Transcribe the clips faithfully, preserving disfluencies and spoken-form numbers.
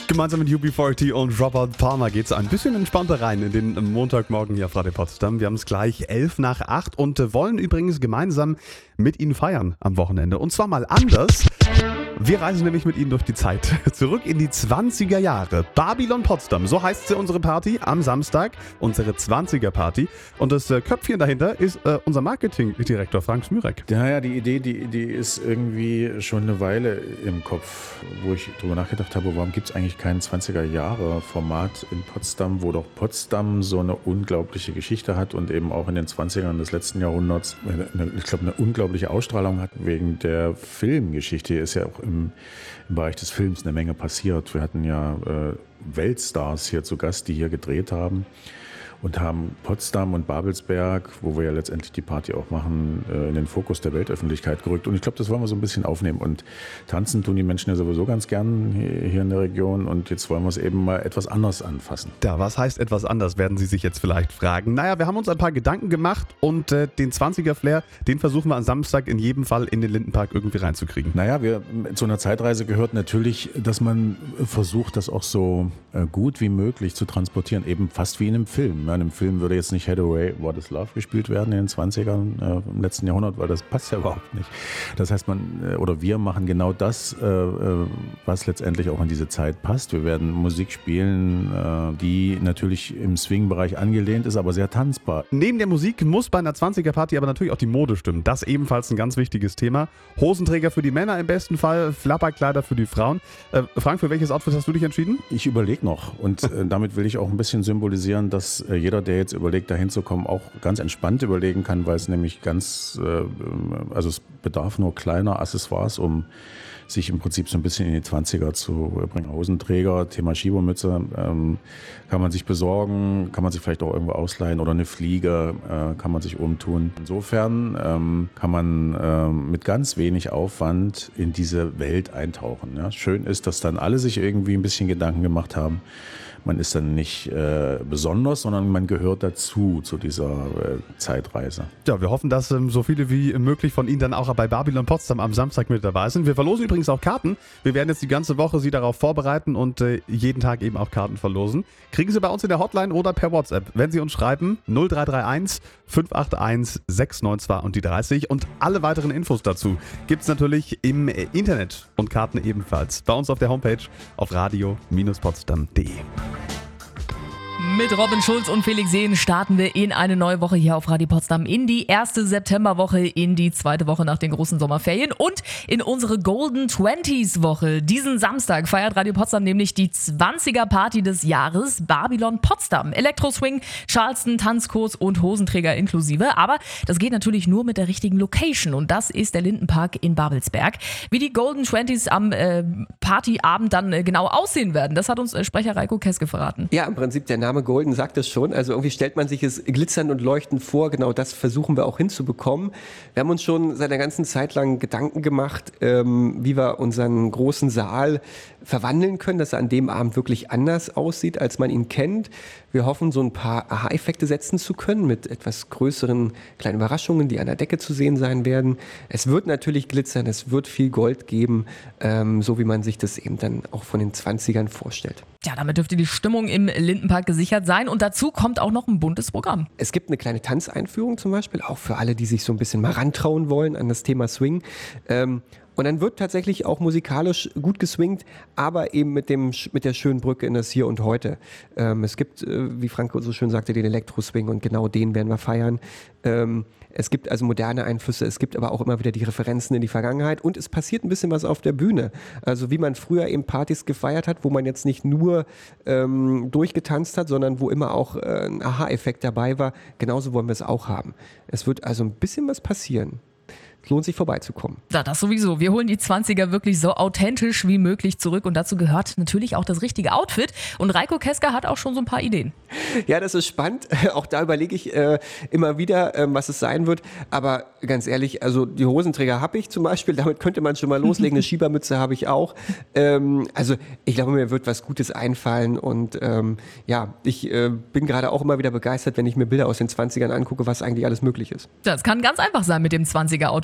Gemeinsam mit U B vierzig und Robert Palmer geht es ein bisschen entspannter rein in den Montagmorgen hier auf Radio Potsdam. Wir haben es gleich elf nach acht und wollen übrigens gemeinsam mit Ihnen feiern am Wochenende. Und zwar mal anders. Wir reisen nämlich mit Ihnen durch die Zeit. Zurück in die zwanziger Jahre. Babylon Potsdam, so heißt sie unsere Party am Samstag. Unsere zwanziger-Party. Und das äh, Köpfchen dahinter ist äh, unser Marketingdirektor Frank Smürek. Ja, ja, die Idee, die, die ist irgendwie schon eine Weile im Kopf, wo ich drüber nachgedacht habe, warum gibt es eigentlich kein zwanziger-Jahre-Format in Potsdam, wo doch Potsdam so eine unglaubliche Geschichte hat und eben auch in den zwanzigern des letzten Jahrhunderts, eine, ich glaube, eine unglaubliche Ausstrahlung hat wegen der Filmgeschichte. Hier ist ja auch im, im Bereich des Films eine Menge passiert. Wir hatten ja äh, Weltstars hier zu Gast, die hier gedreht haben und haben Potsdam und Babelsberg, wo wir ja letztendlich die Party auch machen, in den Fokus der Weltöffentlichkeit gerückt. Und ich glaube, das wollen wir so ein bisschen aufnehmen. Und tanzen tun die Menschen ja sowieso ganz gern hier in der Region. Und jetzt wollen wir es eben mal etwas anders anfassen. Ja, was heißt etwas anders, werden Sie sich jetzt vielleicht fragen. Naja, wir haben uns ein paar Gedanken gemacht und äh, den zwanziger-Flair, den versuchen wir am Samstag in jedem Fall in den Lindenpark irgendwie reinzukriegen. Naja, wir, zu einer Zeitreise gehört natürlich, dass man versucht, das auch so äh, gut wie möglich zu transportieren. Eben fast wie in einem Film. In einem Film würde jetzt nicht Hathaway, What is Love gespielt werden in den zwanzigern äh, im letzten Jahrhundert, weil das passt ja überhaupt nicht. Das heißt, man äh, oder wir machen genau das, äh, was letztendlich auch in diese Zeit passt. Wir werden Musik spielen, äh, die natürlich im Swing-Bereich angelehnt ist, aber sehr tanzbar. Neben der Musik muss bei einer zwanziger-Party aber natürlich auch die Mode stimmen. Das ebenfalls ein ganz wichtiges Thema. Hosenträger für die Männer im besten Fall, Flapperkleider für die Frauen. Äh, Frank, für welches Outfit hast du dich entschieden? Ich überlege noch und äh, damit will ich auch ein bisschen symbolisieren, dass äh, jeder, der jetzt überlegt, dahin zu kommen, auch ganz entspannt überlegen kann, weil es nämlich ganz, äh, also es bedarf nur kleiner Accessoires, um sich im Prinzip so ein bisschen in die zwanziger zu bringen. Hosenträger, Thema Schiebermütze, ähm, kann man sich besorgen, kann man sich vielleicht auch irgendwo ausleihen oder eine Fliege äh, kann man sich umtun. Insofern ähm, kann man ähm, mit ganz wenig Aufwand in diese Welt eintauchen. Ja. Schön ist, dass dann alle sich irgendwie ein bisschen Gedanken gemacht haben. Man ist dann nicht äh, besonders, sondern man gehört dazu, zu dieser äh, Zeitreise. Ja, wir hoffen, dass ähm, so viele wie möglich von Ihnen dann auch bei Babylon Potsdam am Samstag mit dabei sind. Wir verlosen übrigens auch Karten. Wir werden jetzt die ganze Woche Sie darauf vorbereiten und äh, jeden Tag eben auch Karten verlosen. Kriegen Sie bei uns in der Hotline oder per WhatsApp. Wenn Sie uns schreiben, null drei drei eins fünf acht eins sechs neun zwei und die dreißig. Und alle weiteren Infos dazu gibt es natürlich im Internet und Karten ebenfalls bei uns auf der Homepage auf radio Potsdam punkt de. Mit Robin Schulz und Felix Sehn starten wir in eine neue Woche hier auf Radio Potsdam, in die erste Septemberwoche, in die zweite Woche nach den großen Sommerferien und in unsere Golden Twenties Woche. Diesen Samstag feiert Radio Potsdam nämlich die zwanziger-Party des Jahres, Babylon Potsdam. Elektro-Swing, Charleston, Tanzkurs und Hosenträger inklusive. Aber das geht natürlich nur mit der richtigen Location und das ist der Lindenpark in Babelsberg. Wie die Golden Twenties am äh, Partyabend dann äh, genau aussehen werden, das hat uns äh, Sprecher Reiko Keske verraten. Ja, im Prinzip der Name Golden sagt es schon. Also irgendwie stellt man sich es glitzernd und leuchtend vor. Genau das versuchen wir auch hinzubekommen. Wir haben uns schon seit der ganzen Zeit lang Gedanken gemacht, ähm, wie wir unseren großen Saal verwandeln können, dass er an dem Abend wirklich anders aussieht, als man ihn kennt. Wir hoffen, so ein paar Aha-Effekte setzen zu können mit etwas größeren kleinen Überraschungen, die an der Decke zu sehen sein werden. Es wird natürlich glitzern, es wird viel Gold geben, ähm, so wie man sich das eben dann auch von den zwanzigern vorstellt. Ja, damit dürfte die Stimmung im Lindenpark gesichert sein und dazu kommt auch noch ein buntes Programm. Es gibt eine kleine Tanzeinführung zum Beispiel, auch für alle, die sich so ein bisschen mal rantrauen wollen an das Thema Swing. Ähm, Und dann wird tatsächlich auch musikalisch gut geswingt, aber eben mit, dem, mit der schönen Brücke in das Hier und Heute. Ähm, es gibt, äh, wie Frank so schön sagte, den Elektro-Swing und genau den werden wir feiern. Ähm, es gibt also moderne Einflüsse, es gibt aber auch immer wieder die Referenzen in die Vergangenheit und es passiert ein bisschen was auf der Bühne. Also wie man früher eben Partys gefeiert hat, wo man jetzt nicht nur ähm, durchgetanzt hat, sondern wo immer auch äh, ein Aha-Effekt dabei war, genauso wollen wir es auch haben. Es wird also ein bisschen was passieren. Es lohnt sich vorbeizukommen. Ja, das sowieso. Wir holen die zwanziger wirklich so authentisch wie möglich zurück und dazu gehört natürlich auch das richtige Outfit und Reiko Keska hat auch schon so ein paar Ideen. Ja, das ist spannend. Auch da überlege ich äh, immer wieder, ähm, was es sein wird. Aber ganz ehrlich, also die Hosenträger habe ich zum Beispiel, damit könnte man schon mal loslegen. Eine Schiebermütze habe ich auch. Ähm, also ich glaube, mir wird was Gutes einfallen und ähm, ja, ich äh, bin gerade auch immer wieder begeistert, wenn ich mir Bilder aus den zwanzigern angucke, was eigentlich alles möglich ist. Das kann ganz einfach sein mit dem zwanziger-Outfit.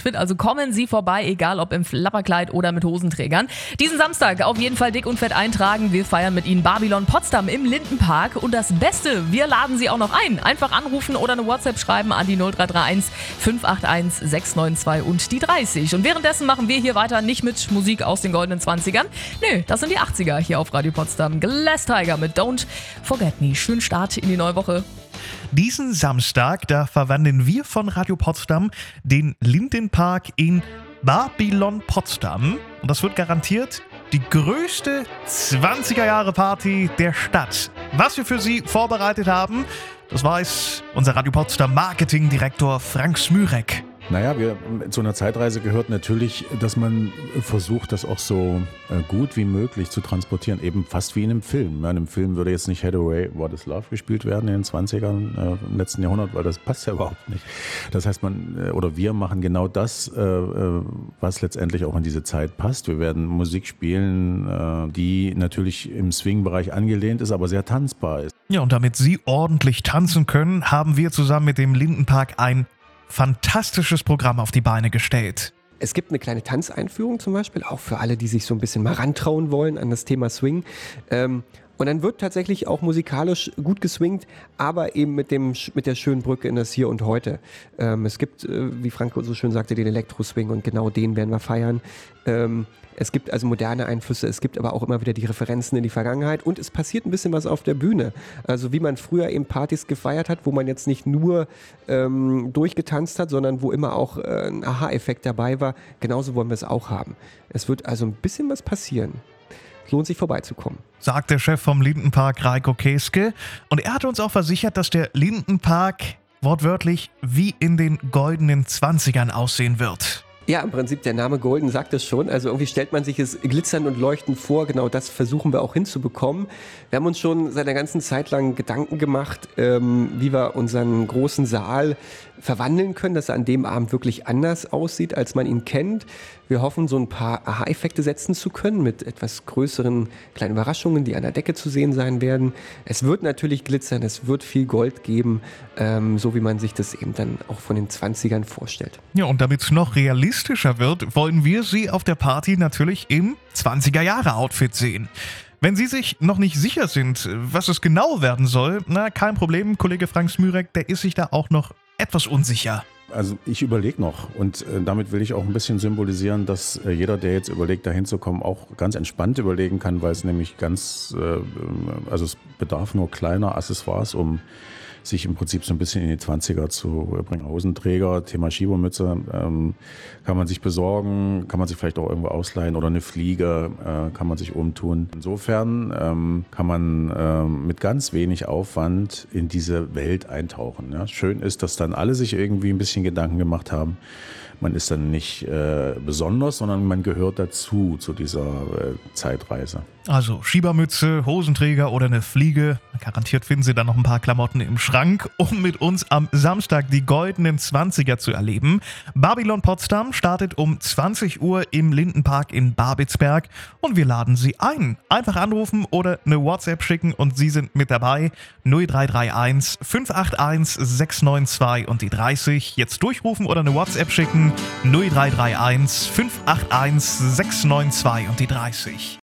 Outfit. Also kommen Sie vorbei, egal ob im Flapperkleid oder mit Hosenträgern. Diesen Samstag auf jeden Fall dick und fett eintragen. Wir feiern mit Ihnen Babylon Potsdam im Lindenpark. Und das Beste, wir laden Sie auch noch ein. Einfach anrufen oder eine WhatsApp schreiben an die null drei drei eins fünf acht eins sechs neun zwei und die dreißig. Und währenddessen machen wir hier weiter nicht mit Musik aus den goldenen zwanzigern. Nö, das sind die achtziger hier auf Radio Potsdam. Glass Tiger mit Don't Forget Me. Schönen Start in die neue Woche. Diesen Samstag, da verwandeln wir von Radio Potsdam den Lindenpark in Babylon Potsdam. Und das wird garantiert die größte zwanziger-Jahre-Party der Stadt. Was wir für Sie vorbereitet haben, das weiß unser Radio Potsdam Marketingdirektor Frank Smürek. Naja, wir, zu einer Zeitreise gehört natürlich, dass man versucht, das auch so äh, gut wie möglich zu transportieren. Eben fast wie in einem Film. Ja, in einem Film würde jetzt nicht Hathaway What is Love gespielt werden in den zwanzigern äh, im letzten Jahrhundert, weil das passt ja überhaupt nicht. Das heißt, man äh, oder wir machen genau das, äh, äh, was letztendlich auch in diese Zeit passt. Wir werden Musik spielen, äh, die natürlich im Swing-Bereich angelehnt ist, aber sehr tanzbar ist. Ja, und damit Sie ordentlich tanzen können, haben wir zusammen mit dem Lindenpark ein fantastisches Programm auf die Beine gestellt. Es gibt eine kleine Tanzeinführung zum Beispiel, auch für alle, die sich so ein bisschen mal rantrauen wollen an das Thema Swing. Ähm, und dann wird tatsächlich auch musikalisch gut geswingt, aber eben mit, dem, mit der schönen Brücke in das Hier und Heute. Ähm, es gibt, äh, wie Frank so schön sagte, den Elektro-Swing und genau den werden wir feiern. Ähm, Es gibt also moderne Einflüsse, es gibt aber auch immer wieder die Referenzen in die Vergangenheit und es passiert ein bisschen was auf der Bühne. Also wie man früher eben Partys gefeiert hat, wo man jetzt nicht nur ähm, durchgetanzt hat, sondern wo immer auch äh, ein Aha-Effekt dabei war, genauso wollen wir es auch haben. Es wird also ein bisschen was passieren. Es lohnt sich vorbeizukommen. Sagt der Chef vom Lindenpark, Reiko Keske. Und er hat uns auch versichert, dass der Lindenpark wortwörtlich wie in den goldenen Zwanzigern aussehen wird. Ja, im Prinzip der Name Golden sagt es schon. Also irgendwie stellt man sich es glitzernd und leuchtend vor. Genau das versuchen wir auch hinzubekommen. Wir haben uns schon seit einer ganzen Zeit lang Gedanken gemacht, ähm, wie wir unseren großen Saal verwandeln können, dass er an dem Abend wirklich anders aussieht, als man ihn kennt. Wir hoffen, so ein paar Aha-Effekte setzen zu können mit etwas größeren kleinen Überraschungen, die an der Decke zu sehen sein werden. Es wird natürlich glitzern, es wird viel Gold geben, ähm, so wie man sich das eben dann auch von den zwanzigern vorstellt. Ja, und damit es noch realistischer wird, wollen wir Sie auf der Party natürlich im zwanziger-Jahre-Outfit sehen. Wenn Sie sich noch nicht sicher sind, was es genau werden soll, na, kein Problem, Kollege Frank Smürek, der ist sich da auch noch etwas unsicher. Also ich überlege noch und äh, damit will ich auch ein bisschen symbolisieren, dass äh, jeder, der jetzt überlegt, da hinzukommen, auch ganz entspannt überlegen kann, weil es nämlich ganz, äh, also es bedarf nur kleiner Accessoires, um sich im Prinzip so ein bisschen in die zwanziger zu bringen. Hosenträger, Thema Schiebermütze, ähm, kann man sich besorgen, kann man sich vielleicht auch irgendwo ausleihen oder eine Fliege äh, kann man sich umtun. Insofern ähm, kann man ähm, mit ganz wenig Aufwand in diese Welt eintauchen. Ja. Schön ist, dass dann alle sich irgendwie ein bisschen Gedanken gemacht haben. Man ist dann nicht äh, besonders, sondern man gehört dazu, zu dieser äh, Zeitreise. Also Schiebermütze, Hosenträger oder eine Fliege. Garantiert finden Sie dann noch ein paar Klamotten im Schrank, um mit uns am Samstag die goldenen Zwanziger zu erleben. Babylon Potsdam startet um zwanzig Uhr im Lindenpark in Babelsberg und wir laden Sie ein. Einfach anrufen oder eine WhatsApp schicken und Sie sind mit dabei. null drei drei eins fünf acht eins sechs neun zwei und die dreißig. Jetzt durchrufen oder eine WhatsApp schicken. null drei drei eins fünf acht eins sechs neun zwei und die dreißig.